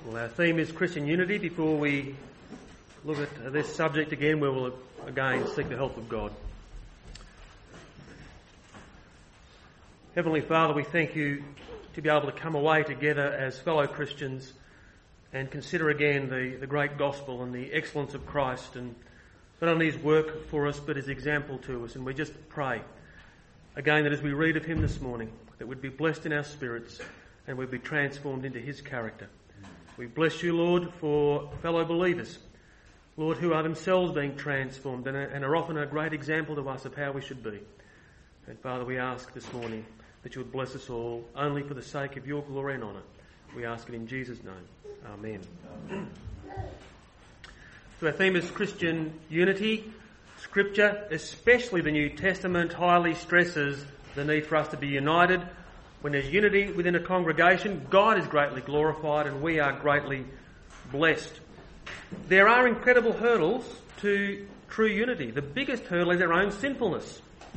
Well, our theme is Christian unity. Before we look at this subject again, we will again seek the help of God. Heavenly Father, we thank you to be able to come away together as fellow Christians and consider again the great gospel and the excellence of Christ, and not only his work for us but his example to us. And we just pray again that as we read of him this morning, that we'd be blessed in our spirits and we'd be transformed into his character. We bless you, Lord, for fellow believers, Lord, who are themselves being transformed and are often a great example to us of how we should be. And Father, we ask this morning that you would bless us all only for the sake of your glory and honour. We ask it in Jesus' name. Amen. So our theme is Christian unity. Scripture, especially the New Testament, highly stresses the need for us to be united. When there's unity within a congregation, God is greatly glorified and we are greatly blessed. There are incredible hurdles to true unity. The biggest hurdle is our own sinfulness.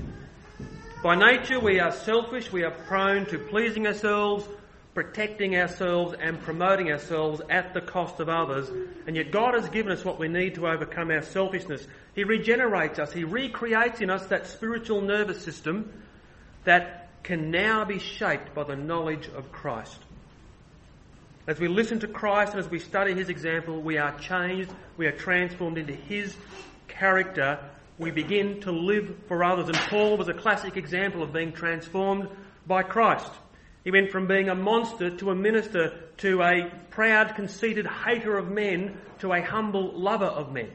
By nature, we are selfish, we are prone to pleasing ourselves, protecting ourselves and promoting ourselves at the cost of others. And yet God has given us what we need to overcome our selfishness. He regenerates us, he recreates in us that spiritual nervous system that can now be shaped by the knowledge of Christ. As we listen to Christ and as we study his example, we are changed, we are transformed into his character. We begin to live for others. And Paul was a classic example of being transformed by Christ. He went from being a monster to a minister, to a proud, conceited hater of men, to a humble lover of men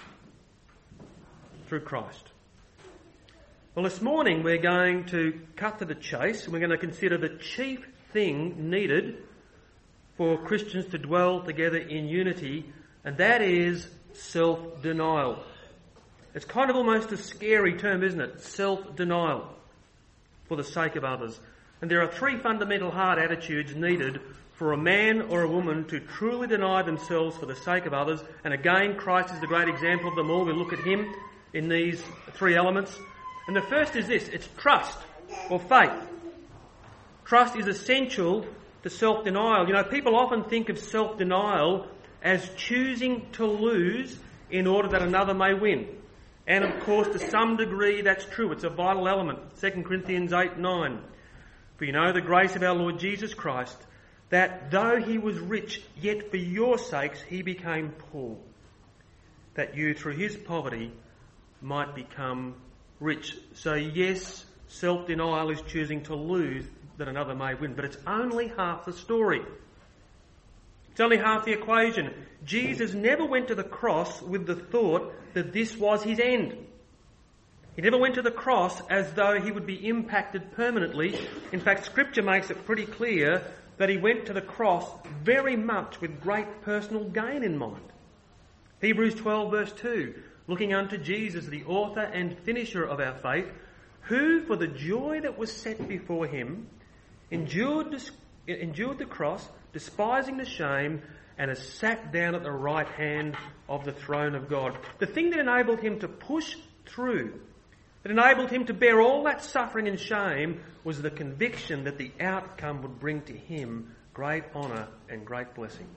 through Christ. Well, this morning we're going to cut to the chase and we're going to consider the chief thing needed for Christians to dwell together in unity, and that is self-denial. It's kind of almost a scary term, isn't it? Self-denial for the sake of others. And there are three fundamental heart attitudes needed for a man or a woman to truly deny themselves for the sake of others. And again, Christ is the great example of them all. We look at him in these three elements. And the first is this: it's trust or faith. Trust is essential to self-denial. You know, people often think of self-denial as choosing to lose in order that another may win. And of course, to some degree, that's true. It's a vital element. 2 Corinthians 8:9. For you know the grace of our Lord Jesus Christ, that though he was rich, yet for your sakes he became poor, that you through his poverty might become rich. So yes, self-denial is choosing to lose that another may win, but it's only half the story. It's only half the equation. Jesus never went to the cross with the thought that this was his end. He never went to the cross as though he would be impacted permanently. In fact, Scripture makes it pretty clear that he went to the cross very much with great personal gain in mind. Hebrews 12 verse 2, looking unto Jesus, the author and finisher of our faith, who for the joy that was set before him endured the cross, despising the shame, and has sat down at the right hand of the throne of God. The thing that enabled him to push through, that enabled him to bear all that suffering and shame, was the conviction that the outcome would bring to him great honour and great blessing.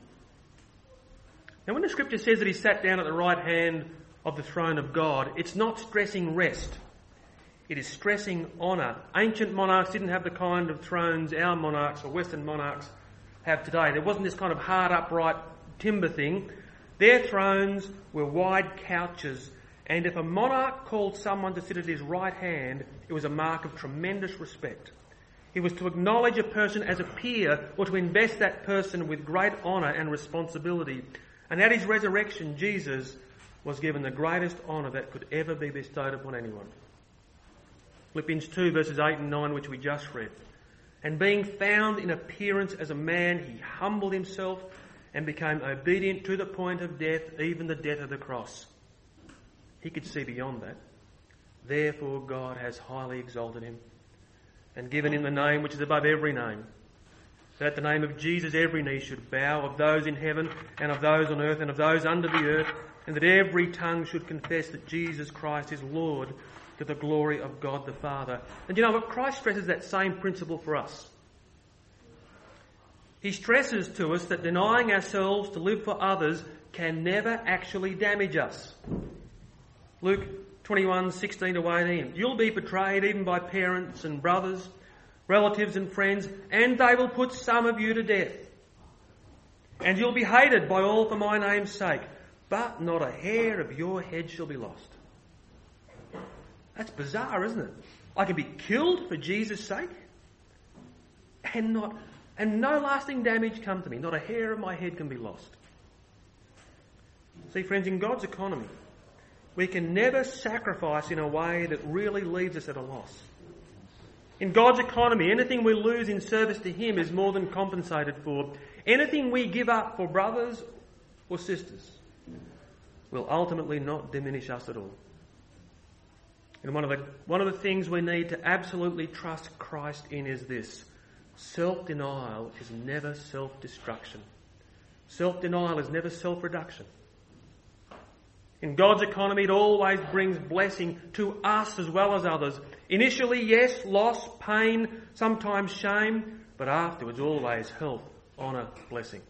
Now, when the Scripture says that he sat down at the right hand of the throne of God, it's not stressing rest. It is stressing honour. Ancient monarchs didn't have the kind of thrones our monarchs or Western monarchs have today. There wasn't this kind of hard, upright timber thing. Their thrones were wide couches, and if a monarch called someone to sit at his right hand, it was a mark of tremendous respect. He was to acknowledge a person as a peer or to invest that person with great honour and responsibility. And at his resurrection, Jesus was given the greatest honour that could ever be bestowed upon anyone. Philippians 2 verses 8 and 9, which we just read. And being found in appearance as a man, he humbled himself and became obedient to the point of death, even the death of the cross. He could see beyond that. Therefore God has highly exalted him and given him the name which is above every name, that at the name of Jesus every knee should bow, of those in heaven and of those on earth and of those under the earth, and that every tongue should confess that Jesus Christ is Lord, to the glory of God the Father. And you know what? Christ stresses that same principle for us. He stresses to us that denying ourselves to live for others can never actually damage us. Luke 21:16 to 18. You'll be betrayed even by parents and brothers, relatives and friends, and they will put some of you to death. And you'll be hated by all for my name's sake, but not a hair of your head shall be lost. That's bizarre, isn't it? I can be killed for Jesus' sake and no lasting damage come to me. Not a hair of my head can be lost. See, friends, in God's economy, we can never sacrifice in a way that really leaves us at a loss. In God's economy, anything we lose in service to Him is more than compensated for. Anything we give up for brothers or sisters will ultimately not diminish us at all. And one of the things we need to absolutely trust Christ in is this: self-denial is never self-destruction. Self-denial is never self-reduction. In God's economy, it always brings blessing to us as well as others. Initially, yes, loss, pain, sometimes shame, but afterwards always health, honour, blessing.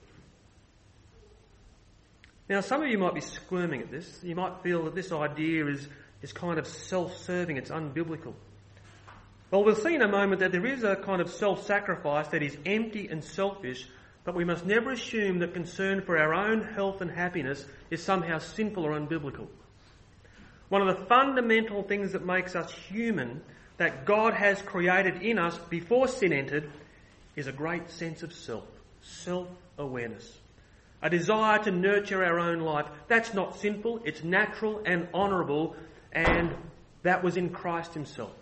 Now, some of you might be squirming at this. You might feel that this idea is kind of self-serving, it's unbiblical. Well, we'll see in a moment that there is a kind of self-sacrifice that is empty and selfish, but we must never assume that concern for our own health and happiness is somehow sinful or unbiblical. One of the fundamental things that makes us human, that God has created in us before sin entered, is a great sense of self-awareness. A desire to nurture our own life. That's not sinful, it's natural and honourable, and that was in Christ Himself.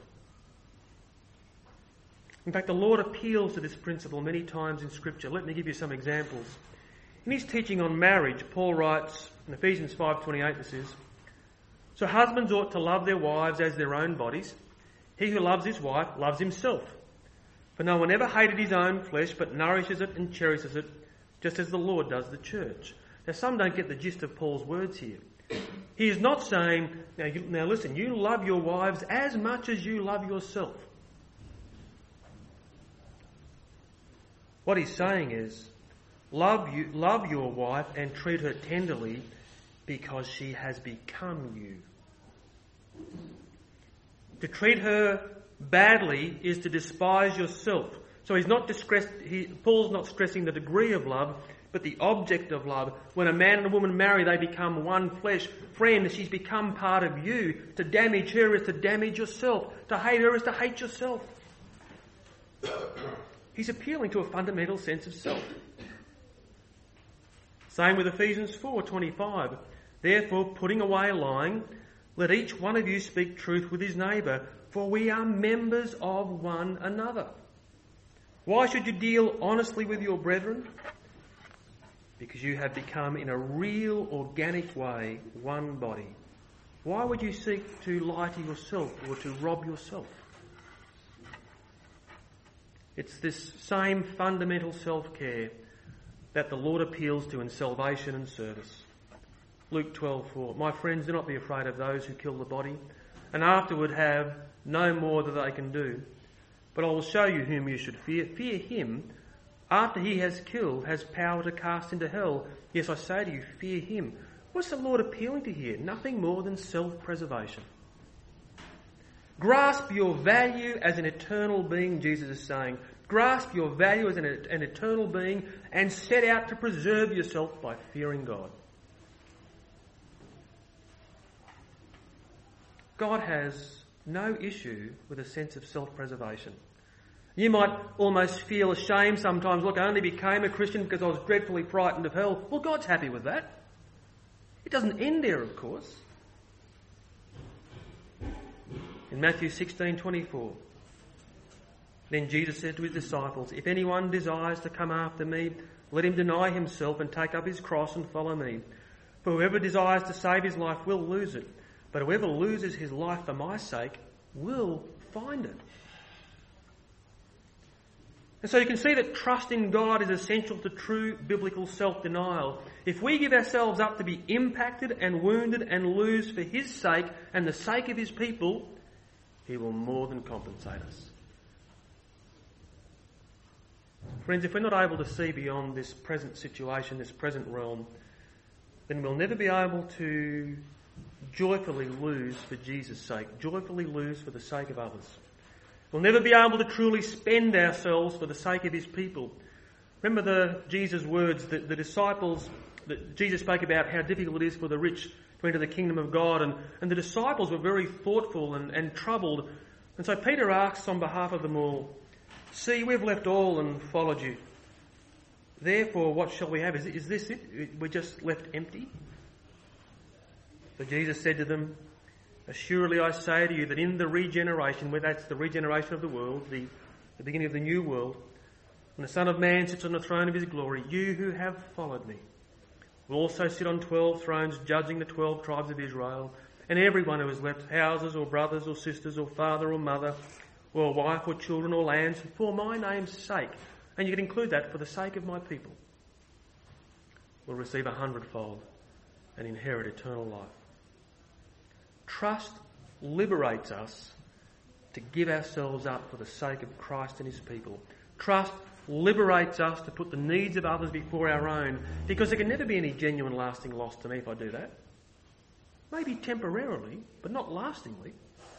In fact, the Lord appeals to this principle many times in Scripture. Let me give you some examples. In his teaching on marriage, Paul writes in Ephesians 5:28, this is, "So husbands ought to love their wives as their own bodies. He who loves his wife loves himself. For no one ever hated his own flesh, but nourishes it and cherishes it, just as the Lord does the church." Now, some don't get the gist of Paul's words here. He is not saying, now listen, you love your wives as much as you love yourself. What he's saying is, love your wife and treat her tenderly because she has become you. To treat her badly is to despise yourself. So Paul's not stressing the degree of love, but the object of love. When a man and a woman marry, they become one flesh. Friend, she's become part of you. To damage her is to damage yourself. To hate her is to hate yourself. He's appealing to a fundamental sense of self. Same with Ephesians 4:25. "Therefore, putting away lying, let each one of you speak truth with his neighbour, for we are members of one another. Why should you deal honestly with your brethren? Because you have become in a real, organic way one body. Why would you seek to lie to yourself or to rob yourself?" It's this same fundamental self-care that the Lord appeals to in salvation and service. Luke 12:4. "My friends, do not be afraid of those who kill the body, and afterward have no more that they can do. But I will show you whom you should fear. Fear him. After he has killed, has power to cast into hell. Yes, I say to you, fear him." What's the Lord appealing to here? Nothing more than self-preservation. Grasp your value as an eternal being, Jesus is saying. Grasp your value as an eternal being and set out to preserve yourself by fearing God. God has no issue with a sense of self-preservation. You might almost feel ashamed sometimes. Look, I only became a Christian because I was dreadfully frightened of hell. Well, God's happy with that. It doesn't end there, of course. In Matthew 16:24, "Then Jesus said to his disciples, 'If anyone desires to come after me, let him deny himself and take up his cross and follow me. For whoever desires to save his life will lose it, but whoever loses his life for my sake will find it.'" And so you can see that trust in God is essential to true biblical self-denial. If we give ourselves up to be impacted and wounded and lose for his sake and the sake of his people, he will more than compensate us. Friends, if we're not able to see beyond this present situation, this present realm, then we'll never be able to joyfully lose for Jesus' sake, joyfully lose for the sake of others. We'll never be able to truly spend ourselves for the sake of his people. Remember Jesus' words, that the disciples, that Jesus spoke about how difficult it is for the rich to enter the kingdom of God, and the disciples were very thoughtful and troubled. And so Peter asks on behalf of them all, "See, we've left all and followed you. Therefore, what shall we have? Is this it? We're just left empty?" So Jesus said to them, "Assuredly I say to you that in the regeneration, where that's the regeneration of the world, the beginning of the new world, when the Son of Man sits on the throne of his glory, you who have followed me will also sit on 12 thrones, judging the 12 tribes of Israel, and everyone who has left houses or brothers or sisters or father or mother or wife or children or lands for my name's sake," and you can include that, for the sake of my people, will receive 100-fold and inherit eternal life. Trust liberates us to give ourselves up for the sake of Christ and his people. Trust liberates us to put the needs of others before our own, because there can never be any genuine lasting loss to me if I do that. Maybe temporarily, but not lastingly.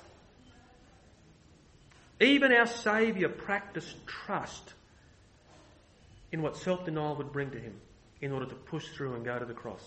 Even our Saviour practiced trust in what self-denial would bring to him in order to push through and go to the cross.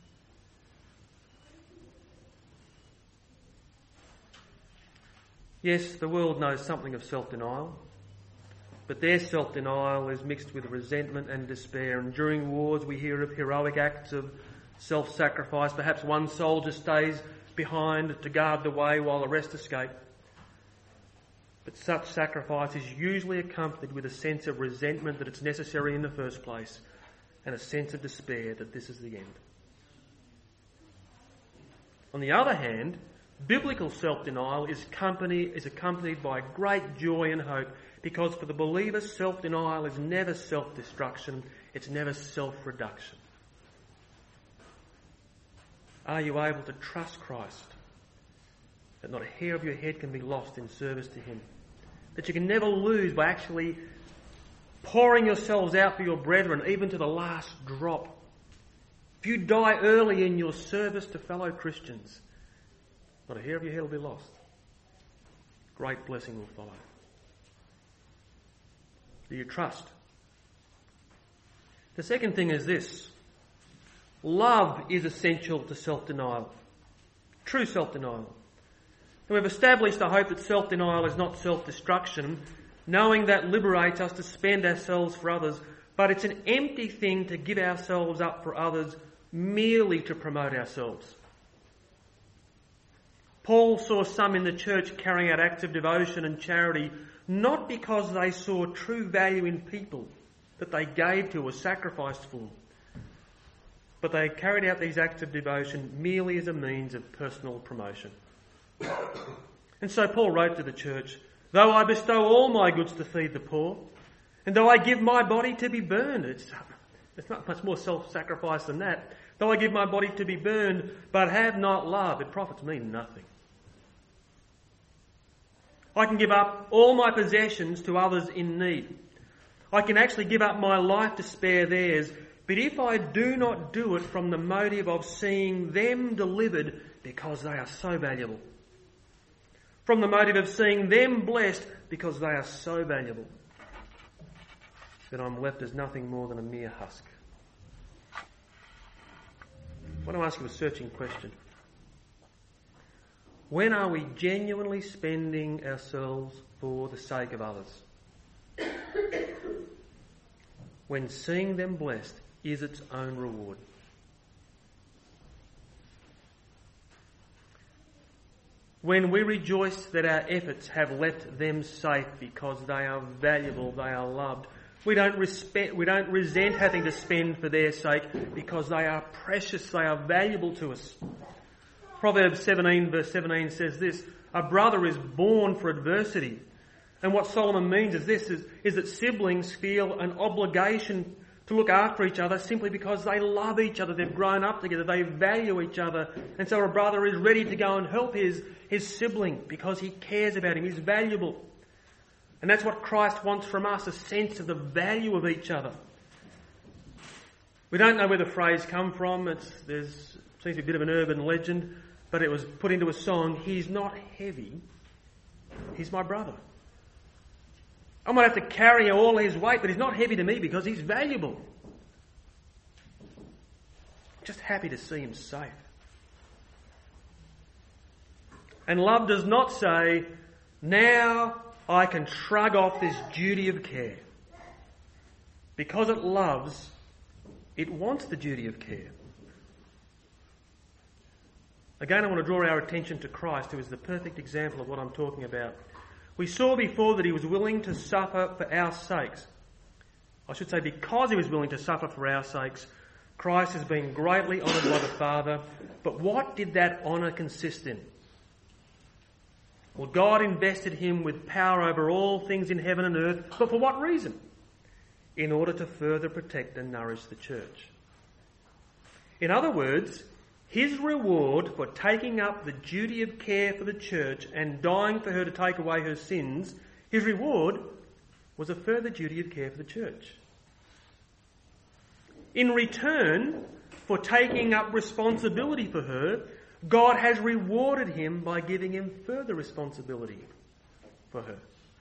Yes, the world knows something of self-denial, but their self-denial is mixed with resentment and despair. And during wars we hear of heroic acts of self-sacrifice. Perhaps one soldier stays behind to guard the way while the rest escape. But such sacrifice is usually accompanied with a sense of resentment that it's necessary in the first place, and a sense of despair that this is the end. On the other hand, biblical self-denial is accompanied by great joy and hope, because for the believer, self-denial is never self-destruction, it's never self-reduction. Are you able to trust Christ, that not a hair of your head can be lost in service to him, that you can never lose by actually pouring yourselves out for your brethren, even to the last drop? If you die early in your service to fellow Christians, not a hair of your head will be lost. Great blessing will follow. Do you trust? The second thing is this. Love is essential to self-denial. True self-denial. And we've established, I hope, that self-denial is not self-destruction, knowing that liberates us to spend ourselves for others, but it's an empty thing to give ourselves up for others merely to promote ourselves. Paul saw some in the church carrying out acts of devotion and charity, not because they saw true value in people that they gave to or sacrificed for, but they carried out these acts of devotion merely as a means of personal promotion. And so Paul wrote to the church, "Though I bestow all my goods to feed the poor, and though I give my body to be burned," it's not much more self-sacrifice than that. "Though I give my body to be burned, but have not love, it profits me nothing. I can give up all my possessions to others in need. I can actually give up my life to spare theirs. But if I do not do it from the motive of seeing them delivered because they are so valuable, from the motive of seeing them blessed because they are so valuable, then I'm left as nothing more than a mere husk." I want to ask you a searching question. When are we genuinely spending ourselves for the sake of others? When seeing them blessed is its own reward. When we rejoice that our efforts have left them safe because they are valuable, they are loved. We don't resent having to spend for their sake because they are precious, they are valuable to us. Proverbs 17 verse 17 says this, "A brother is born for adversity." And what Solomon means is this, is that siblings feel an obligation to look after each other simply because they love each other, they've grown up together, they value each other. And so a brother is ready to go and help his sibling because he cares about him, he's valuable. And that's what Christ wants from us, a sense of the value of each other. We don't know where the phrase come from. There's seems to be a bit of an urban legend, but it was put into a song. He's not heavy. He's my brother. I might have to carry all his weight, but he's not heavy to me because he's valuable. I'm just happy to see him safe. And love does not say, now I can shrug off this duty of care. Because it loves, it wants the duty of care. Again, I want to draw our attention to Christ, who is the perfect example of what I'm talking about. We saw before that he was willing to suffer for our sakes. I should say, because he was willing to suffer for our sakes, Christ has been greatly honoured by the Father. But what did that honour consist in? Well, God invested him with power over all things in heaven and earth. But for what reason? In order to further protect and nourish the church. In other words, his reward for taking up the duty of care for the church and dying for her to take away her sins, his reward was a further duty of care for the church. In return for taking up responsibility for her, God has rewarded him by giving him further responsibility for her.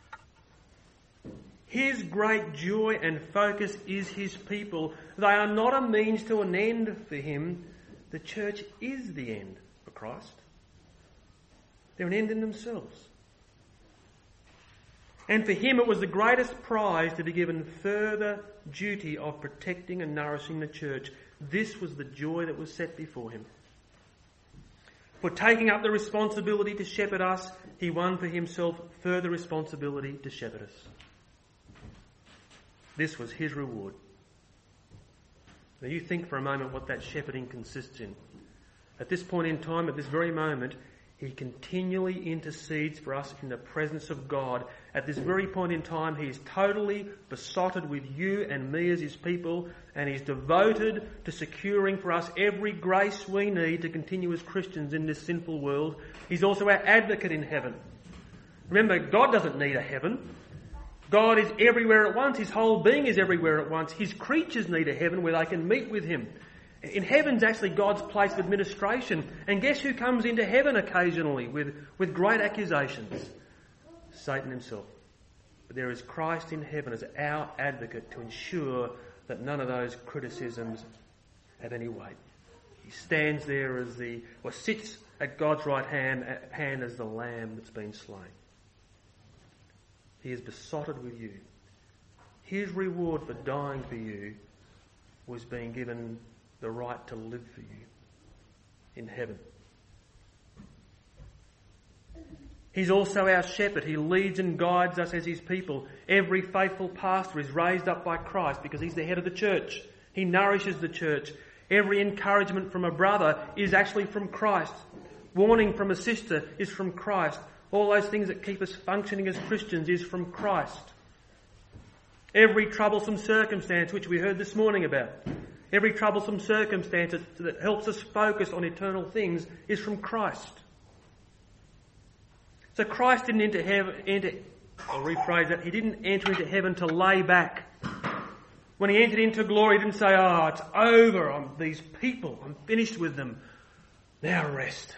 His great joy and focus is his people. They are not a means to an end for him. The church is the end for Christ. They're an end in themselves. And for him it was the greatest prize to be given further duty of protecting and nourishing the church. This was the joy that was set before him. For taking up the responsibility to shepherd us, he won for himself further responsibility to shepherd us. This was his reward. Now you think for a moment what that shepherding consists in. At this point in time, at this very moment, he continually intercedes for us in the presence of God. At this very point in time, he is totally besotted with you and me as his people, and he's devoted to securing for us every grace we need to continue as Christians in this sinful world. He's also our advocate in heaven. Remember, God doesn't need a heaven. God is everywhere at once. His whole being is everywhere at once. His creatures need a heaven where they can meet with him. In heaven's actually God's place of administration. And guess who comes into heaven occasionally with great accusations? Satan himself. But there is Christ in heaven as our advocate to ensure that none of those criticisms have any weight. He stands there sits at God's right hand as the lamb that's been slain. He is besotted with you. His reward for dying for you was being given the right to live for you in heaven. He's also our shepherd. He leads and guides us as his people. Every faithful pastor is raised up by Christ because he's the head of the church. He nourishes the church. Every encouragement from a brother is actually from Christ. Warning from a sister is from Christ. All those things that keep us functioning as Christians is from Christ. Every troublesome circumstance, which we heard this morning about, every troublesome circumstance that helps us focus on eternal things is from Christ. So Christ didn't I'll rephrase that, he didn't enter into heaven to lay back. When he entered into glory, he didn't say, it's over, I'm these people, I'm finished with them, now rest.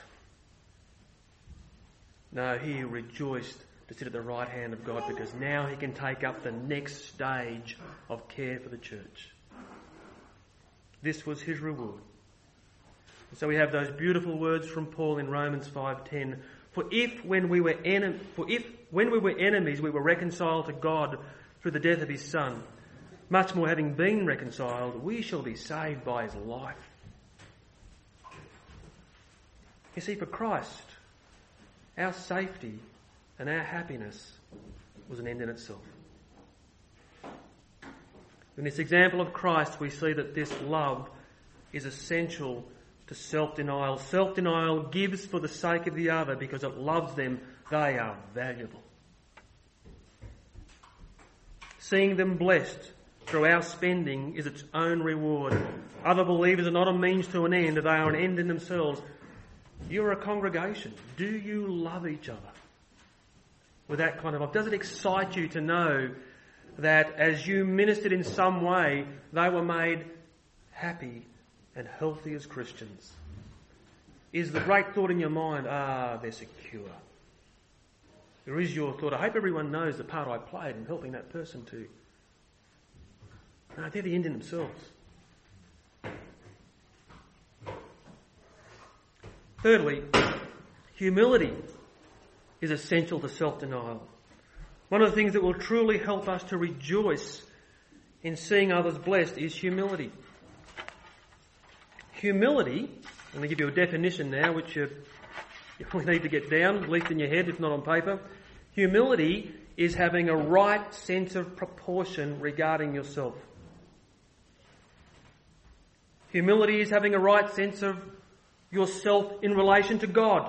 No, he rejoiced to sit at the right hand of God because now he can take up the next stage of care for the church. This was his reward. And so we have those beautiful words from Paul in Romans 5:10. For when we were enemies, we were reconciled to God through the death of his Son. Much more, having been reconciled, we shall be saved by his life. You see, for Christ, our safety and our happiness was an end in itself. In this example of Christ, we see that this love is essential to self-denial. Self-denial gives for the sake of the other because it loves them. They are valuable. Seeing them blessed through our spending is its own reward. Other believers are not a means to an end. They are an end in themselves. You're a congregation. Do you love each other? with that kind of life? Does it excite you to know that as you ministered in some way, they were made happy and healthy as Christians? Is the great thought in your mind, they're secure? Or is your thought, I hope everyone knows the part I played in helping that person too? No, they're the end in themselves. Thirdly, humility is essential to self-denial. One of the things that will truly help us to rejoice in seeing others blessed is humility. Humility, I'm going to give you a definition now, which you really need to get down, at least in your head, if not on paper. Humility is having a right sense of proportion regarding yourself. Humility is having a right sense of yourself in relation to God.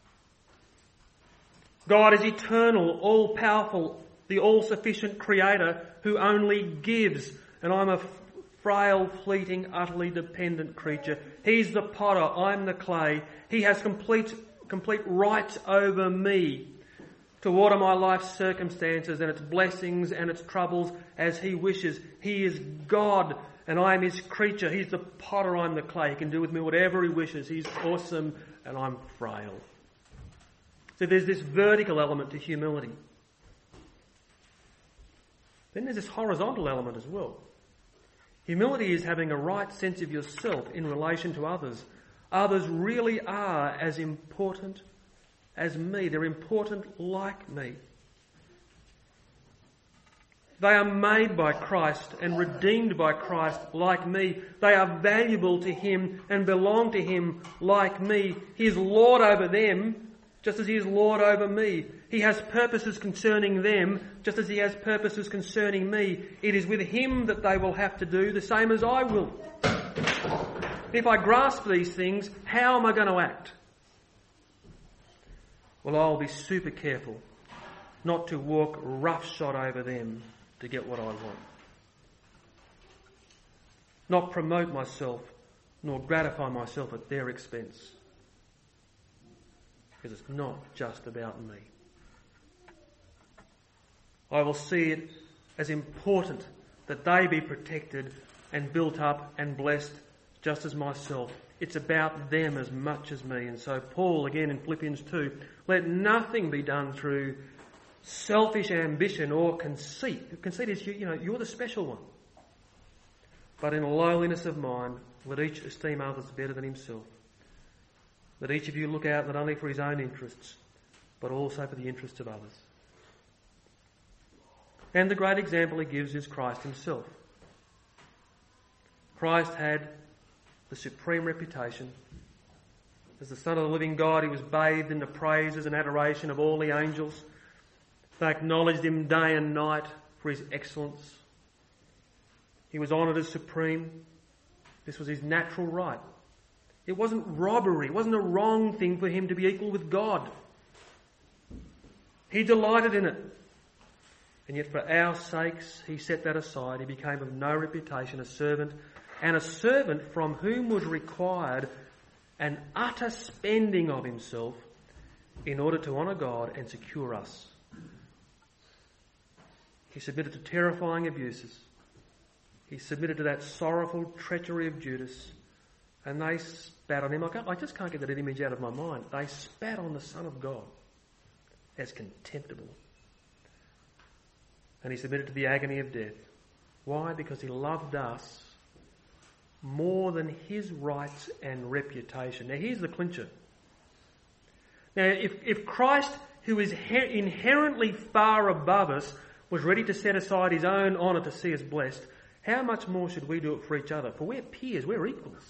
God is eternal, all-powerful, the all-sufficient creator who only gives. And I'm a frail, fleeting, utterly dependent creature. He's the potter, I'm the clay. He has complete rights over me to order my life's circumstances and its blessings and its troubles as he wishes. He is God and I am his creature. He's the potter, I'm the clay. He can do with me whatever he wishes. He's awesome and I'm frail. So there's this vertical element to humility. Then there's this horizontal element as well. Humility is having a right sense of yourself in relation to others. Others really are as important as me. They're important like me. They are made by Christ and redeemed by Christ like me. They are valuable to him and belong to him like me. He is Lord over them just as he is Lord over me. He has purposes concerning them just as he has purposes concerning me. It is with him that they will have to do the same as I will. If I grasp these things, how am I going to act? Well, I'll be super careful not to walk roughshod over them to get what I want. Not promote myself, nor gratify myself at their expense. Because it's not just about me. I will see it as important that they be protected and built up and blessed just as myself. It's about them as much as me. And so Paul, again in Philippians 2, let nothing be done through selfish ambition or conceit. Conceit is, you're the special one. But in lowliness of mind, let each esteem others better than himself. Let each of you look out not only for his own interests, but also for the interests of others. And the great example he gives is Christ himself. Christ had the supreme reputation. As the Son of the living God, he was bathed in the praises and adoration of all the angels. They acknowledged him day and night for his excellence. He was honoured as supreme. This was his natural right. It wasn't robbery. It wasn't a wrong thing for him to be equal with God. He delighted in it. And yet for our sakes, he set that aside. He became of no reputation, a servant, and a servant from whom was required an utter spending of himself in order to honour God and secure us. He submitted to terrifying abuses. He submitted to that sorrowful treachery of Judas. And they spat on him. I just can't get that image out of my mind. They spat on the Son of God as contemptible. And he submitted to the agony of death. Why? Because he loved us more than his rights and reputation. Now here's the clincher. Now if Christ, who is inherently far above us, was ready to set aside his own honour to see us blessed, how much more should we do it for each other? For we're peers, we're equals.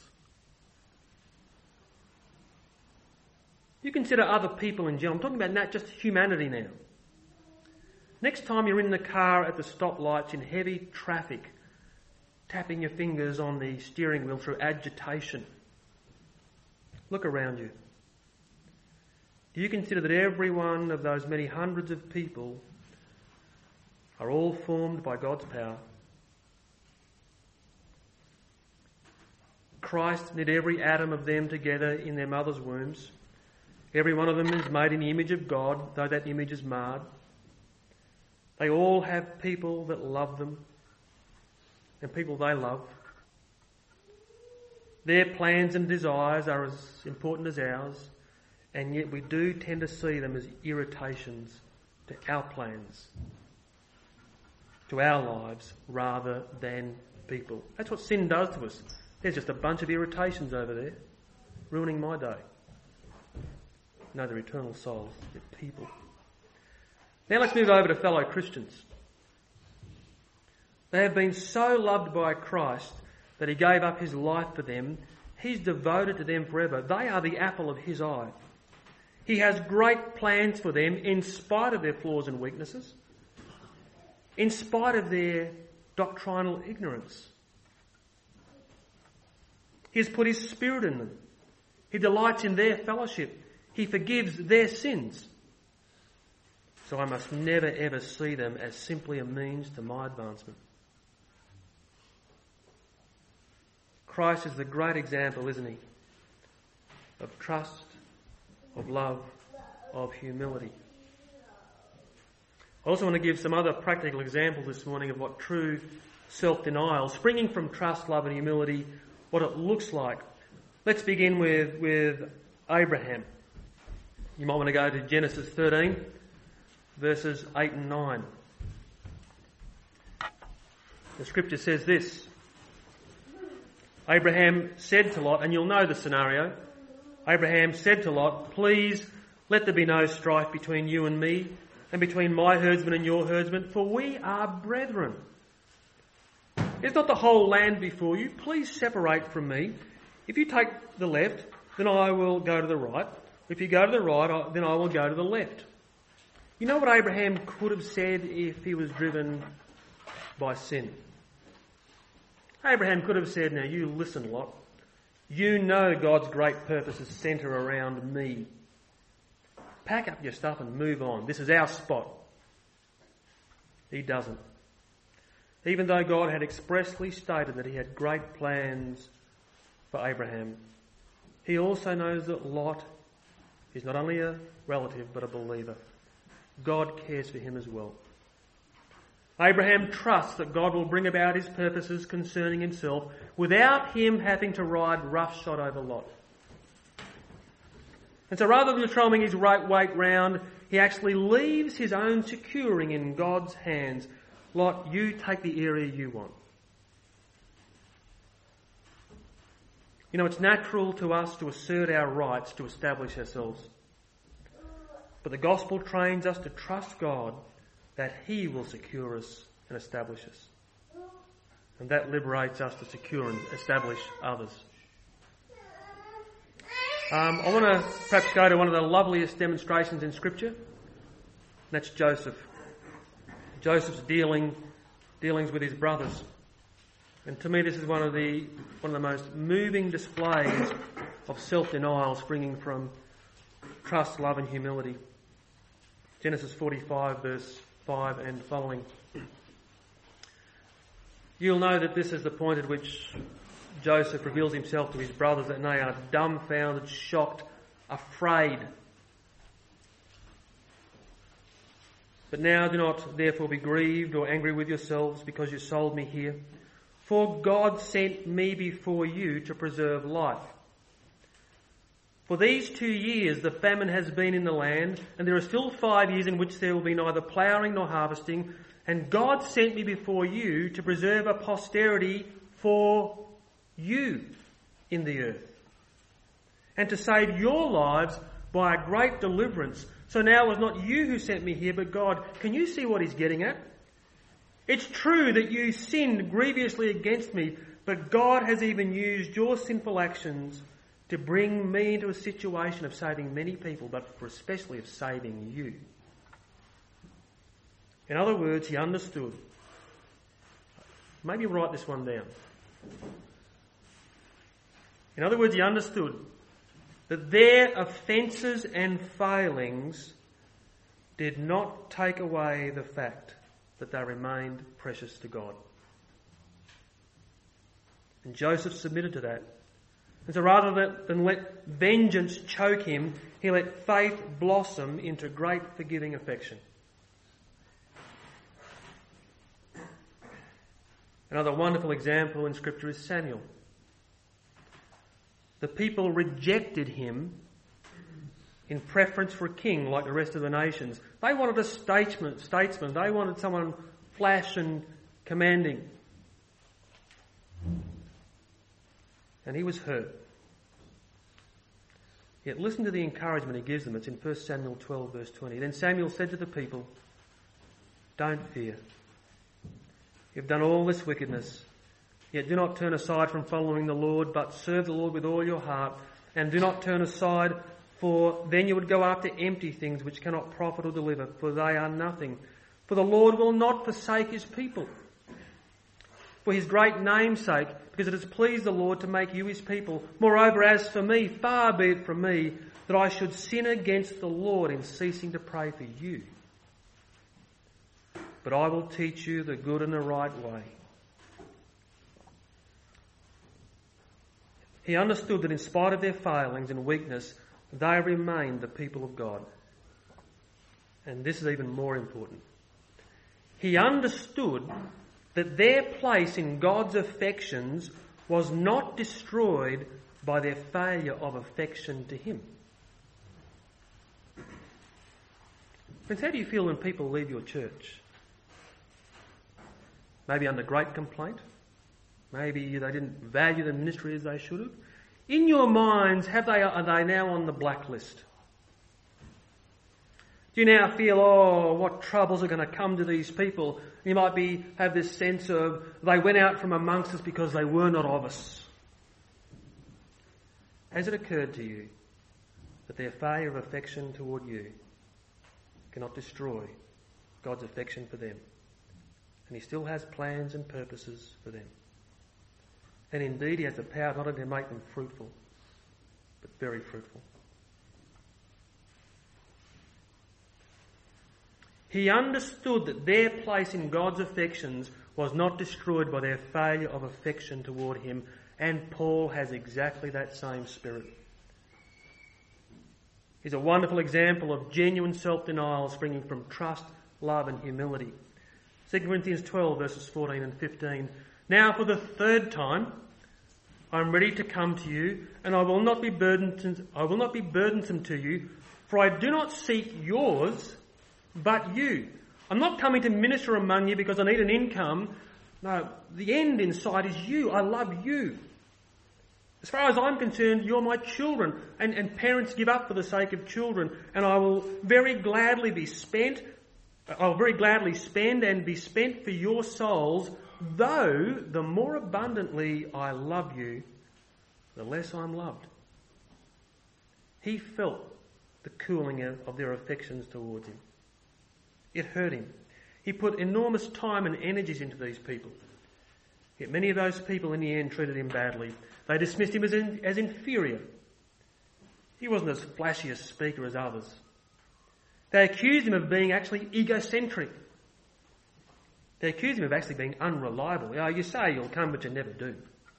You consider other people in general. I'm talking about not just humanity now. Next time you're in the car at the stoplights in heavy traffic, tapping your fingers on the steering wheel through agitation, look around you. Do you consider that every one of those many hundreds of people are all formed by God's power? Christ knit every atom of them together in their mother's wombs. Every one of them is made in the image of God, though that image is marred. They all have people that love them and people they love. Their plans and desires are as important as ours, and yet we do tend to see them as irritations to our plans, to our lives, rather than people. That's what sin does to us. There's just a bunch of irritations over there, ruining my day. No, they're eternal souls, they're people. Now let's move over to fellow Christians. They have been so loved by Christ that he gave up his life for them. He's devoted to them forever. They are the apple of his eye. He has great plans for them in spite of their flaws and weaknesses, in spite of their doctrinal ignorance. He has put his Spirit in them. He delights in their fellowship. He forgives their sins. So I must never ever see them as simply a means to my advancement. Christ is the great example, isn't he? Of trust, of love, of humility. I also want to give some other practical examples this morning of what true self-denial, springing from trust, love and humility, what it looks like. Let's begin with Abraham. You might want to go to Genesis 13, verses 8 and 9. The scripture says this: Abraham said to Lot, and you'll know the scenario, Abraham said to Lot, "Please let there be no strife between you and me, and between my herdsmen and your herdsmen, for we are brethren. Is not the whole land before you? Please separate from me. If you take the left, then I will go to the right. If you go to the right, then I will go to the left." You know what Abraham could have said if he was driven by sin? Abraham could have said, "Now you listen, Lot. You know God's great purposes centre around me. Pack up your stuff and move on. This is our spot." He doesn't. Even though God had expressly stated that he had great plans for Abraham, he also knows that Lot is not only a relative but a believer. God cares for him as well. Abraham trusts that God will bring about his purposes concerning himself without him having to ride roughshod over Lot. And so rather than throwing his weight round, he actually leaves his own securing in God's hands. Lot, you take the area you want. You know, it's natural to us to assert our rights to establish ourselves. But the gospel trains us to trust God that he will secure us and establish us. And that liberates us to secure and establish others. I want to perhaps go to one of the loveliest demonstrations in Scripture. And that's Joseph. Joseph's dealings with his brothers. And to me this is one of the most moving displays of self-denial springing from trust, love and humility. Genesis 45 verse 5 and following. You'll know that this is the point at which Joseph reveals himself to his brothers, and they are dumbfounded, shocked, afraid. "But now do not therefore be grieved or angry with yourselves because you sold me here. For God sent me before you to preserve life. For these 2 years the famine has been in the land, and there are still 5 years in which there will be neither ploughing nor harvesting. And God sent me before you to preserve a posterity for you in the earth, and to save your lives by a great deliverance. So now it was not you who sent me here, but God." Can you see what he's getting at? It's true that you sinned grievously against me, but God has even used your sinful actions to bring me into a situation of saving many people, but especially of saving you. In other words, he understood. Maybe write this one down. In other words, he understood that their offences and failings did not take away the fact that they remained precious to God. And Joseph submitted to that. And so rather than let vengeance choke him, he let faith blossom into great forgiving affection. Another wonderful example in Scripture is Samuel. The people rejected him in preference for a king like the rest of the nations. They wanted a statesman. They wanted someone flash and commanding. And he was hurt. Yet listen to the encouragement he gives them. It's in 1 Samuel 12 verse 20. Then Samuel said to the people, "Don't fear. You've done all this wickedness. Yet do not turn aside from following the Lord, but serve the Lord with all your heart. And do not turn aside, for then you would go after empty things which cannot profit or deliver, for they are nothing. For the Lord will not forsake his people. For his great name's sake, because it has pleased the Lord to make you his people. Moreover, as for me, far be it from me that I should sin against the Lord in ceasing to pray for you. But I will teach you the good and the right way." He understood that in spite of their failings and weakness, they remained the people of God. And this is even more important. He understood that their place in God's affections was not destroyed by their failure of affection to him. Friends, how do you feel when people leave your church? Maybe under great complaint. Maybe they didn't value the ministry as they should have. In your minds, are they now on the blacklist? Do you now feel, what troubles are going to come to these people? You might have this sense of they went out from amongst us because they were not of us. Has it occurred to you that their failure of affection toward you cannot destroy God's affection for them? And he still has plans and purposes for them. And indeed he has the power not only to make them fruitful, but very fruitful. He understood that their place in God's affections was not destroyed by their failure of affection toward him, and Paul has exactly that same spirit. He's a wonderful example of genuine self-denial springing from trust, love and humility. 2 Corinthians 12 verses 14 and 15. "Now for the third time I am ready to come to you, and I will not be burdensome to you, for I do not seek yours, but you." I'm not coming to minister among you because I need an income. No, the end in sight is you. I love you. As far as I'm concerned, you're my children, and parents give up for the sake of children, and I will very gladly spend and be spent for your souls, though the more abundantly I love you, the less I'm loved. He felt the cooling of their affections towards him. It hurt him. He put enormous time and energies into these people. Yet many of those people in the end treated him badly. They dismissed him as inferior. He wasn't as flashy a speaker as others. They accused him of being actually egocentric. They accused him of actually being unreliable. You say you'll come, but you never do.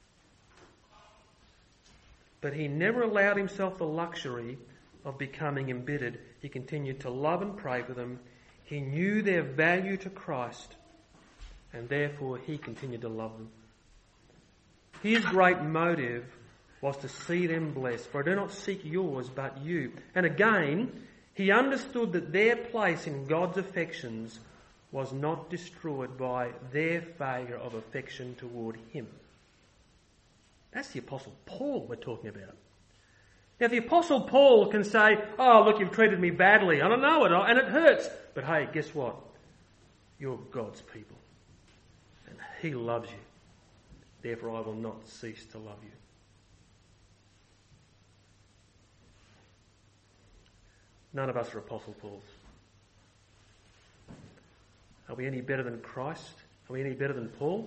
But he never allowed himself the luxury of becoming embittered. He continued to love and pray for them. He knew their value to Christ, and therefore he continued to love them. His great motive was to see them blessed. "For I do not seek yours, but you." And again, he understood that their place in God's affections was not destroyed by their failure of affection toward him. That's the Apostle Paul we're talking about. Now, the Apostle Paul can say, "Look, you've treated me badly. I don't know it, and it hurts." But hey, guess what? You're God's people. And he loves you. Therefore, I will not cease to love you. None of us are Apostle Pauls. Are we any better than Christ? Are we any better than Paul?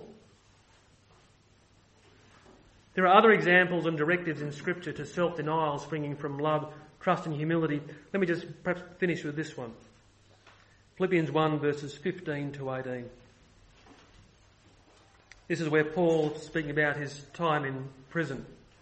There are other examples and directives in Scripture to self-denial springing from love, trust and humility. Let me just perhaps finish with this one. Philippians 1 verses 15 to 18. This is where Paul's speaking about his time in prison.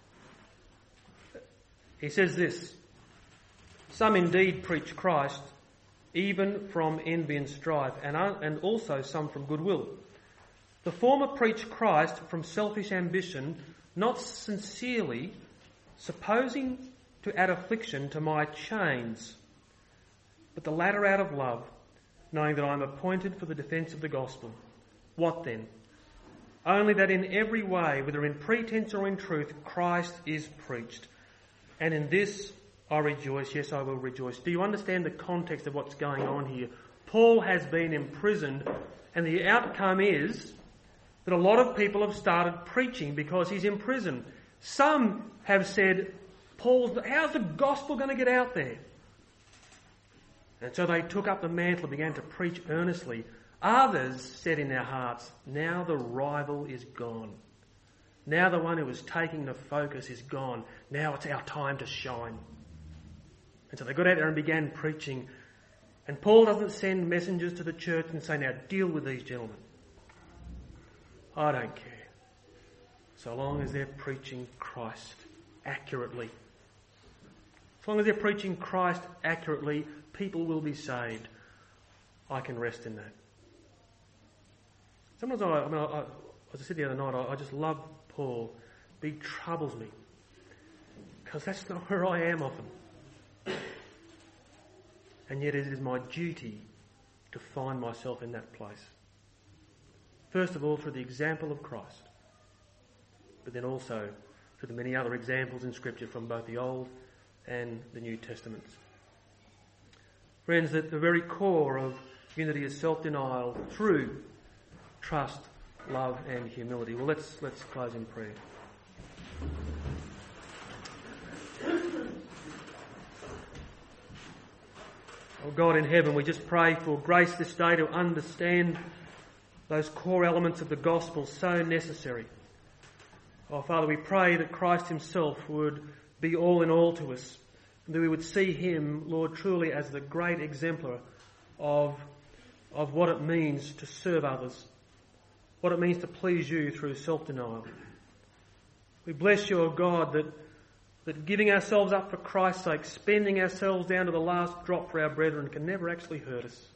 He says this: "Some indeed preach Christ, even from envy and strife, and also some from goodwill. The former preached Christ from selfish ambition, not sincerely, supposing to add affliction to my chains, but the latter out of love, knowing that I am appointed for the defence of the gospel. What then? Only that in every way, whether in pretense or in truth, Christ is preached. And in this I rejoice, yes, I will rejoice. Do you understand the context of what's going on here? Paul has been imprisoned, and the outcome is that a lot of people have started preaching because he's in prison. Some have said, how's the gospel going to get out there? And so they took up the mantle and began to preach earnestly. Others said in their hearts, now the rival is gone. Now the one who was taking the focus is gone. Now it's our time to shine. And so they got out there and began preaching. And Paul doesn't send messengers to the church and say, now deal with these gentlemen. I don't care. So long as they're preaching Christ accurately. As long as they're preaching Christ accurately, people will be saved. I can rest in that. Sometimes as I said the other night, I just love Paul. But he troubles me. Because that's not where I am often. And yet it is my duty to find myself in that place. First of all, through the example of Christ, but then also through the many other examples in Scripture from both the Old and the New Testaments. Friends, at the very core of unity is self-denial through trust, love and humility. Well, let's close in prayer. Oh God in heaven, we just pray for grace this day to understand those core elements of the gospel so necessary. Oh Father, we pray that Christ himself would be all in all to us, and that we would see him, Lord, truly as the great exemplar of what it means to serve others, what it means to please you through self-denial. We bless you, O God, that giving ourselves up for Christ's sake, spending ourselves down to the last drop for our brethren can never actually hurt us.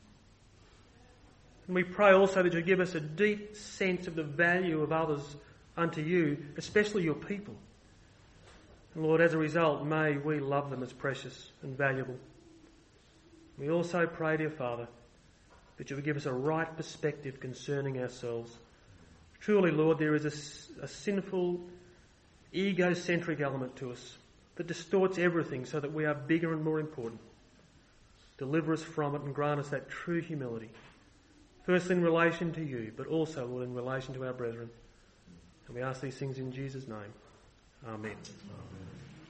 And we pray also that you give us a deep sense of the value of others unto you, especially your people. And Lord, as a result, may we love them as precious and valuable. We also pray, dear Father, that you would give us a right perspective concerning ourselves. Truly, Lord, there is a sinful, egocentric element to us that distorts everything so that we are bigger and more important. Deliver us from it and grant us that true humility. First in relation to you, but also, Lord, in relation to our brethren. And we ask these things in Jesus' name. Amen. Amen.